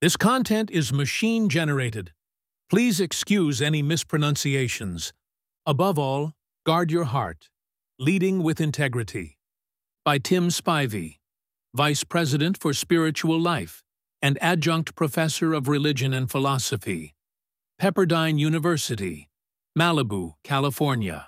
This content is machine-generated. Please excuse any mispronunciations. Above all, guard your heart. Leading with Integrity by Tim Spivey, Vice President for Spiritual Life and Adjunct Professor of Religion and Philosophy, Pepperdine University, Malibu, California.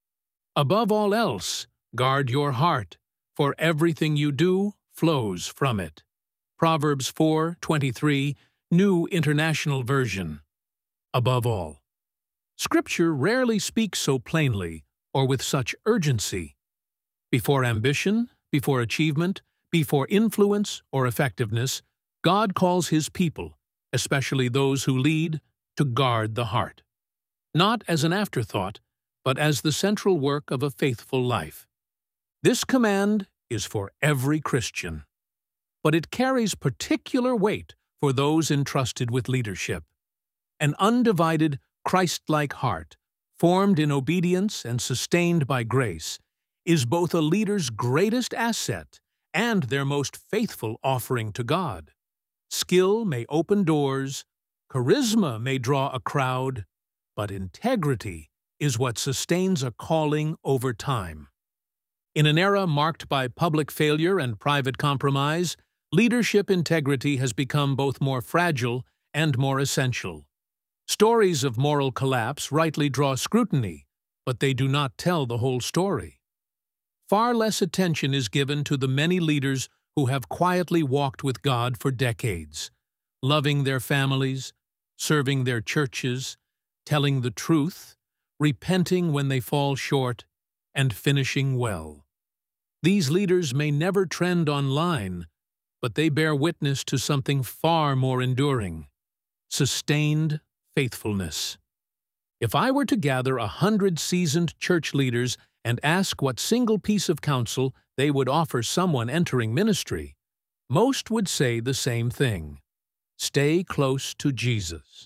Above all else, guard your heart, for everything you do flows from it. Proverbs 4:23, New International Version. Above all. Scripture rarely speaks so plainly or with such urgency. Before ambition, before achievement, before influence or effectiveness, God calls His people, especially those who lead, to guard the heart. Not as an afterthought, but as the central work of a faithful life. This command is for every Christian, but it carries particular weight for those entrusted with leadership. An undivided, Christ-like heart, formed in obedience and sustained by grace, is both a leader's greatest asset and their most faithful offering to God. Skill may open doors, charisma may draw a crowd, but integrity is what sustains a calling over time. In an era marked by public failure and private compromise, leadership integrity has become both more fragile and more essential. Stories of moral collapse rightly draw scrutiny, but they do not tell the whole story. Far less attention is given to the many leaders who have quietly walked with God for decades, loving their families, serving their churches, telling the truth, repenting when they fall short, and finishing well. These leaders may never trend online, but they bear witness to something far more enduring: sustained faithfulness. If I were to gather 100 seasoned church leaders and ask what single piece of counsel they would offer someone entering ministry, most would say the same thing: stay close to Jesus.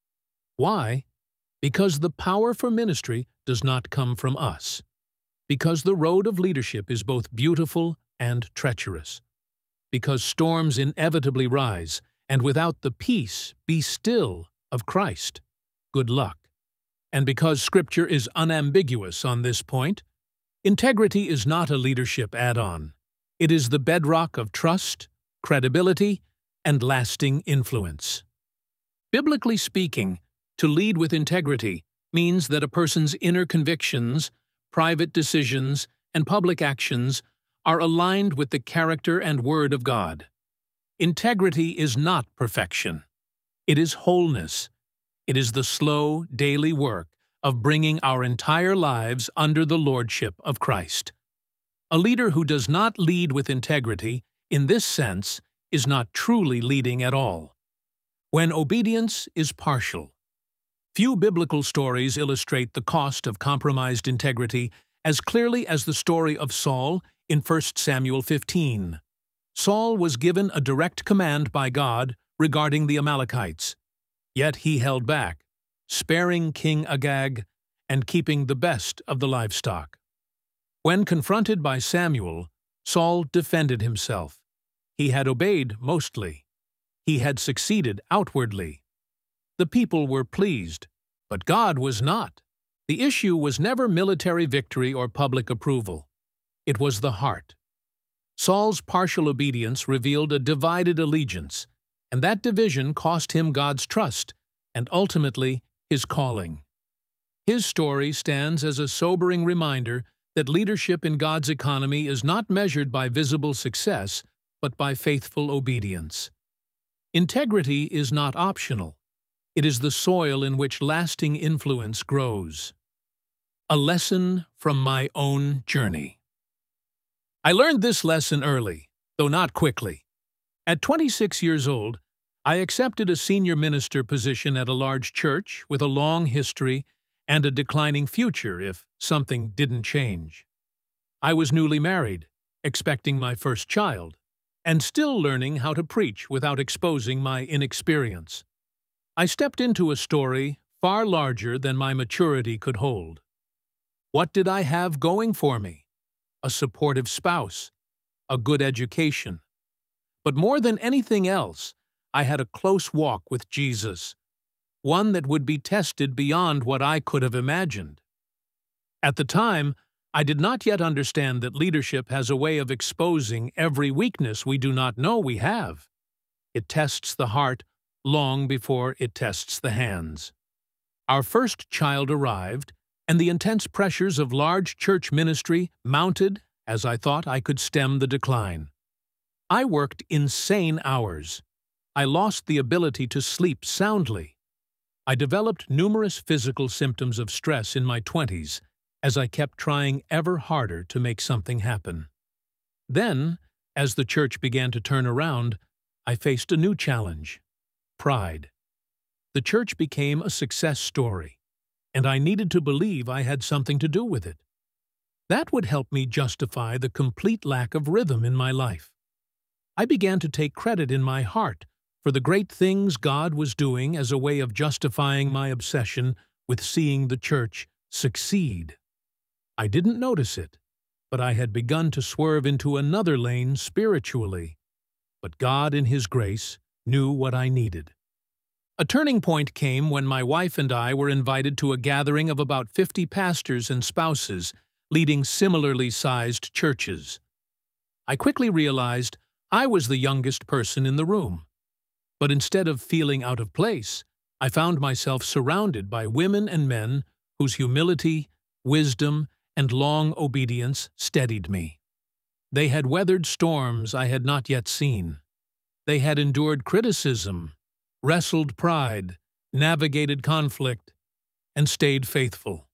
Why? Because the power for ministry does not come from us. Because the road of leadership is both beautiful and treacherous. Because storms inevitably rise, and without the peace, be still, of Christ. Good luck. And because Scripture is unambiguous on this point, integrity is not a leadership add-on. It is the bedrock of trust, credibility, and lasting influence. Biblically speaking, to lead with integrity means that a person's inner convictions, private decisions, and public actions are aligned with the character and word of God. Integrity is not perfection. It is wholeness. It is the slow, daily work of bringing our entire lives under the lordship of Christ. A leader who does not lead with integrity, in this sense, is not truly leading at all. When obedience is partial. Few biblical stories illustrate the cost of compromised integrity as clearly as the story of Saul in 1 Samuel 15. Saul was given a direct command by God regarding the Amalekites, yet he held back, sparing King Agag and keeping the best of the livestock. When confronted by Samuel, Saul defended himself. He had obeyed mostly. He had succeeded outwardly. The people were pleased, but God was not. The issue was never military victory or public approval. It was the heart. Saul's partial obedience revealed a divided allegiance, and that division cost him God's trust and ultimately his calling. His story stands as a sobering reminder that leadership in God's economy is not measured by visible success, but by faithful obedience. Integrity is not optional. It is the soil in which lasting influence grows. A lesson from my own journey. I learned this lesson early, though not quickly. At 26 years old, I accepted a senior minister position at a large church with a long history and a declining future if something didn't change. I was newly married, expecting my first child, and still learning how to preach without exposing my inexperience. I stepped into a story far larger than my maturity could hold. What did I have going for me? A supportive spouse, a good education. But more than anything else, I had a close walk with Jesus, one that would be tested beyond what I could have imagined. At the time, I did not yet understand that leadership has a way of exposing every weakness we do not know we have. It tests the heart long before it tests the hands. Our first child arrived, and the intense pressures of large church ministry mounted as I thought I could stem the decline. I worked insane hours. I lost the ability to sleep soundly. I developed numerous physical symptoms of stress in my 20s as I kept trying ever harder to make something happen. Then, as the church began to turn around, I faced a new challenge: pride. The church became a success story, and I needed to believe I had something to do with it. That would help me justify the complete lack of rhythm in my life. I began to take credit in my heart for the great things God was doing as a way of justifying my obsession with seeing the church succeed. I didn't notice it, but I had begun to swerve into another lane spiritually. But God, in His grace, knew what I needed. A turning point came when my wife and I were invited to a gathering of about 50 pastors and spouses leading similarly sized churches. I quickly realized I was the youngest person in the room. But instead of feeling out of place, I found myself surrounded by women and men whose humility, wisdom, and long obedience steadied me. They had weathered storms I had not yet seen. They had endured criticism, wrestled pride, navigated conflict, and stayed faithful.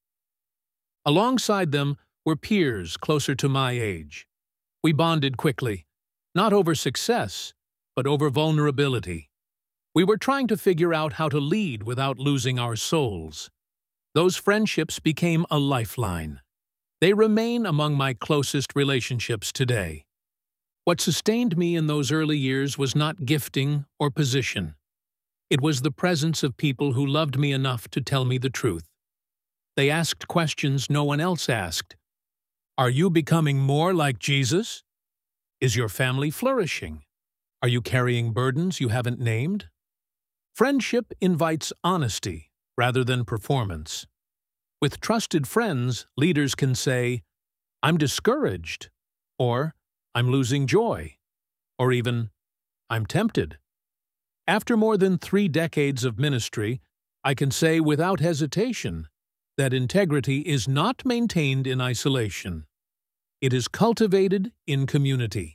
Alongside them were peers closer to my age. We bonded quickly, not over success, but over vulnerability. We were trying to figure out how to lead without losing our souls. Those friendships became a lifeline. They remain among my closest relationships today. What sustained me in those early years was not gifting or position. It was the presence of people who loved me enough to tell me the truth. They asked questions no one else asked. Are you becoming more like Jesus? Is your family flourishing? Are you carrying burdens you haven't named? Friendship invites honesty rather than performance. With trusted friends, leaders can say, I'm discouraged, or I'm losing joy, or even, I'm tempted. After more than 3 decades of ministry, I can say without hesitation that integrity is not maintained in isolation. It is cultivated in community.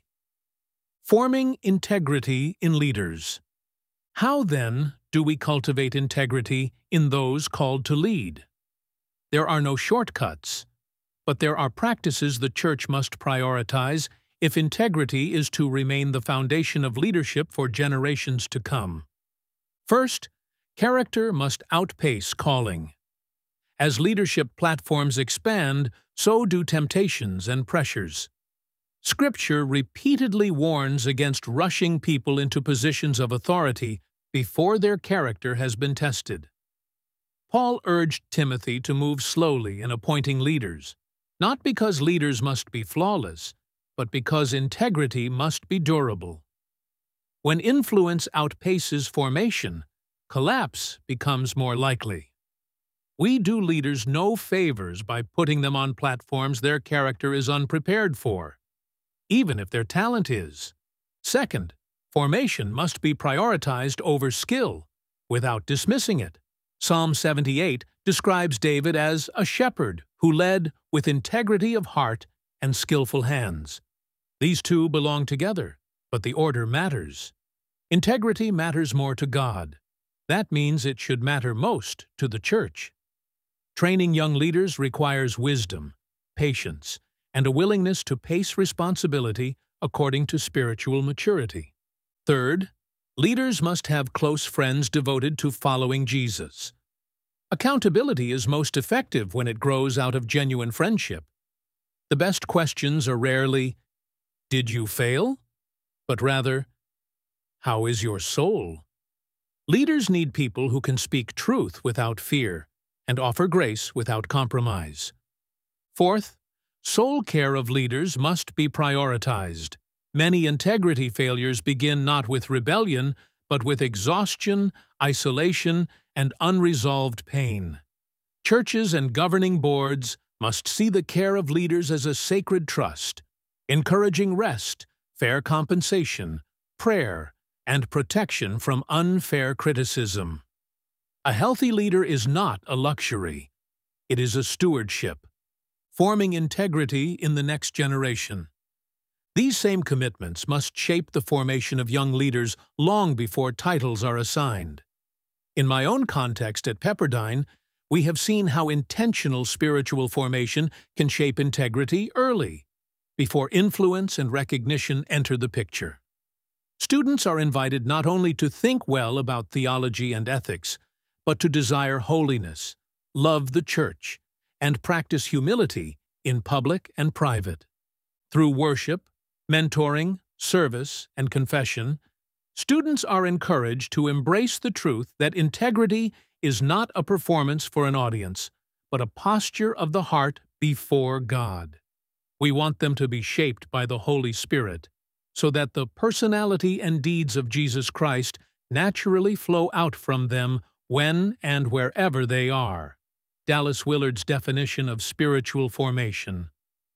Forming integrity in leaders. How, then, do we cultivate integrity in those called to lead? There are no shortcuts, but there are practices the church must prioritize if integrity is to remain the foundation of leadership for generations to come. First, character must outpace calling. As leadership platforms expand, so do temptations and pressures. Scripture repeatedly warns against rushing people into positions of authority before their character has been tested. Paul urged Timothy to move slowly in appointing leaders, not because leaders must be flawless, but because integrity must be durable. When influence outpaces formation, collapse becomes more likely. We do leaders no favors by putting them on platforms their character is unprepared for, even if their talent is. Second, formation must be prioritized over skill, without dismissing it. Psalm 78 describes David as a shepherd who led with integrity of heart and skillful hands. These two belong together, but the order matters. Integrity matters more to God. That means it should matter most to the church. Training young leaders requires wisdom, patience, and a willingness to pace responsibility according to spiritual maturity. Third, leaders must have close friends devoted to following Jesus. Accountability is most effective when it grows out of genuine friendship. The best questions are rarely, "Did you fail?" but rather, "How is your soul?" Leaders need people who can speak truth without fear and offer grace without compromise. Fourth, soul care of leaders must be prioritized. Many integrity failures begin not with rebellion, but with exhaustion, isolation, and unresolved pain. Churches and governing boards must see the care of leaders as a sacred trust, encouraging rest, fair compensation, prayer, and protection from unfair criticism. A healthy leader is not a luxury. It is a stewardship, forming integrity in the next generation. These same commitments must shape the formation of young leaders long before titles are assigned. In my own context at Pepperdine, we have seen how intentional spiritual formation can shape integrity early, before influence and recognition enter the picture. Students are invited not only to think well about theology and ethics, but to desire holiness, love the church, and practice humility in public and private. Through worship, mentoring, service, and confession, students are encouraged to embrace the truth that integrity is not a performance for an audience, but a posture of the heart before God. We want them to be shaped by the Holy Spirit, so that the personality and deeds of Jesus Christ naturally flow out from them when and wherever they are. Dallas Willard's definition of spiritual formation.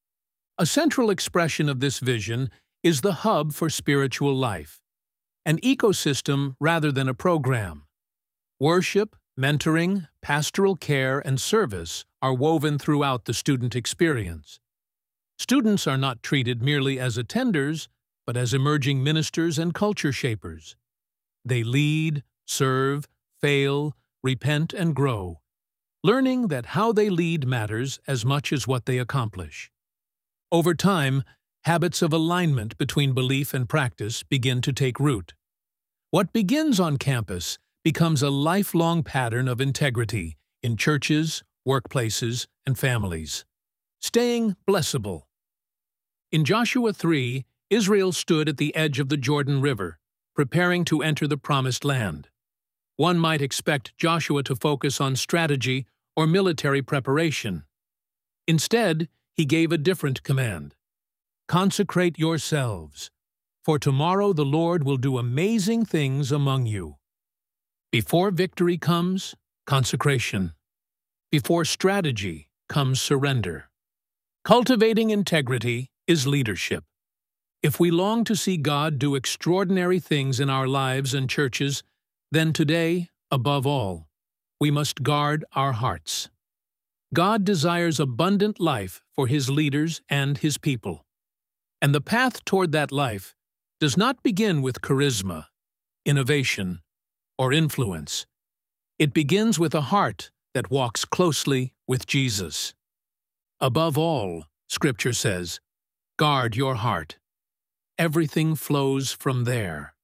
A central expression of this vision is the hub for spiritual life, an ecosystem rather than a program. Worship, mentoring, pastoral care, and service are woven throughout the student experience. Students are not treated merely as attenders, but as emerging ministers and culture shapers. They lead, serve, fail, repent, and grow, learning that how they lead matters as much as what they accomplish. Over time, habits of alignment between belief and practice begin to take root. What begins on campus becomes a lifelong pattern of integrity in churches, workplaces, and families. Staying blessable. In Joshua 3, Israel stood at the edge of the Jordan River, preparing to enter the Promised Land. One might expect Joshua to focus on strategy or military preparation. Instead, he gave a different command. Consecrate yourselves, for tomorrow the Lord will do amazing things among you. Before victory comes, consecration. Before strategy comes surrender. Cultivating integrity is leadership. If we long to see God do extraordinary things in our lives and churches, then today, above all, we must guard our hearts. God desires abundant life for His leaders and His people. And the path toward that life does not begin with charisma, innovation, or influence. It begins with a heart that walks closely with Jesus. Above all, Scripture says, guard your heart. Everything flows from there.